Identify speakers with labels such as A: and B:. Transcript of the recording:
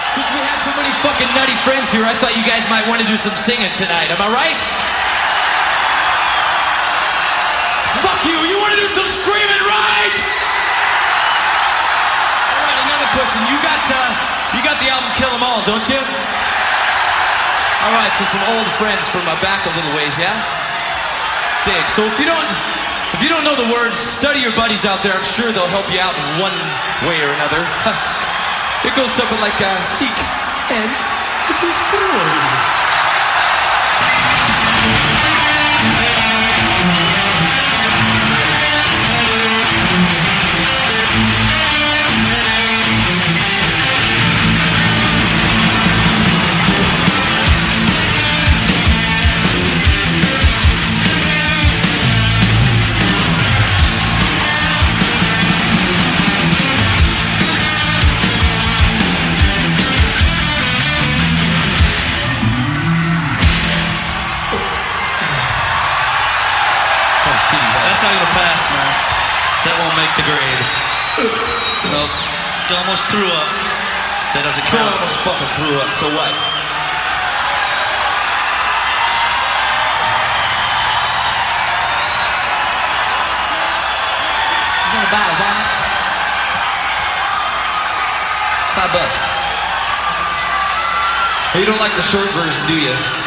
A: Since we have so many fucking nutty friends here, I thought you guys might want to do some singing tonight. Am I right? Fuck you! You want to do some screaming, right? All right, another question. You got the album Kill 'Em All, don't you? All right, so some old friends from back a little ways, yeah? Dig. So if you don't know the words, study your buddies out there. I'm sure they'll help you out in one way or another. It goes something like, seek and destroy.
B: That's not gonna pass, man. That won't make the grade. Nope. You almost threw up. That doesn't count.
A: So I almost fucking threw up. So what? You gonna buy a watch? $5. Hey, you don't like the short version, do you?